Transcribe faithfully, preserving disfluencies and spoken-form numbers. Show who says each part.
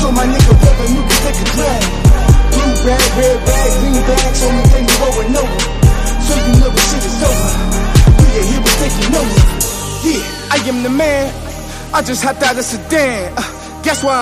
Speaker 1: show my nigga revenue can take a drag. Blue bag, red bag, green bags, only thing we rolling over. So you know the shit is over. We are here, we're taking over. Yeah, I am the man. I just hopped out of sedan. Uh, guess why